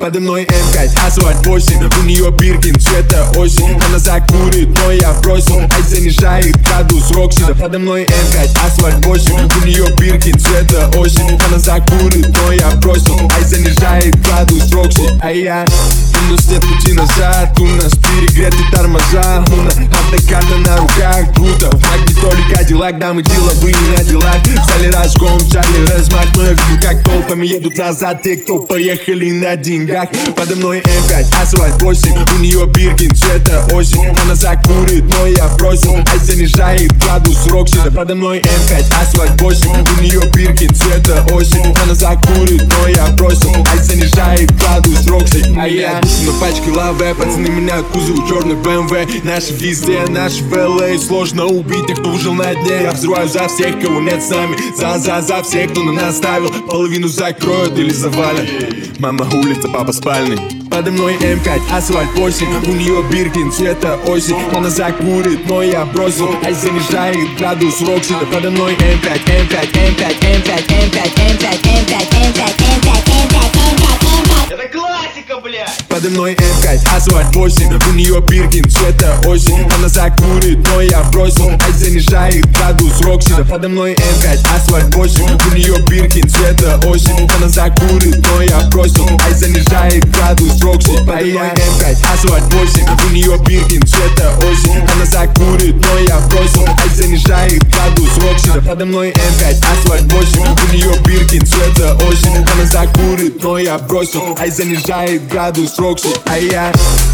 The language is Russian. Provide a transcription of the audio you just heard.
Подо мной М5, асфальт 8. У нее Биркин, цвета осень. Она закурит, но я бросил. Ай, занижает градус Роксида. Подо мной М5, асфальт 8. У нее Биркин, цвета осень. Она закурит, но я бросил. Ай, занижает градус Рокси. А я у нас нет пути назад, у нас перегреты тормоза. У нас автокарта на руках, круто. В магнитоле Кадиллак, да мы деловые на делах. Взяли разгон, взяли размах. Но я вижу, как толпами едут назад те, кто поехали на деньгах. Подо мной М5, асфальт 8. У нее Биркин, цвета осень. Она закурит, но я бросил. Ай, занижает градус Роксида. Подо мной М5, асфальт 8. У нее Биркин, цвета осень. Она закурит, но я бросил. Ай, занижает градус Рокси. А я на пачке лаве, пацаны меняют кузов, черный БМВ. Наши везде, наши в LA. Сложно убить тех, кто выжил на дне. Я взрываю за всех, кого нет с нами. За всех, кто на нас ставил. Половину закроют или завалят. Мама улица, папа спальный. Подо мной М5, асфальт 8. У нее Биркин, цвета осень. Она закурит, но я бросил. Ай, занижает градус Роксида. Подо мной М5, М5, М5, М5, М5, М5, М5, М5, М5. Это классика, блядь! Подо мной М5, асфальт 8. У нее Биркин, цвета осень. Она закурит, но я бросил. Ай, занижает градус Роксида. Подо мной М5, асфальт 8. У нее Биркин, цвета осень. Она закурит, но я бросил. Ай, занижает градус Рокси. Подо мной М5, асфальт 8. У нее Биркин, цвета осень. Она закурит, но я бросил. Ай, занижает градус Роксида. Подо мной М5, асфальт 8. У нее Биркин, цвета осень. Она закурит, но я бросил. Ай, занижает градус Рокси. А я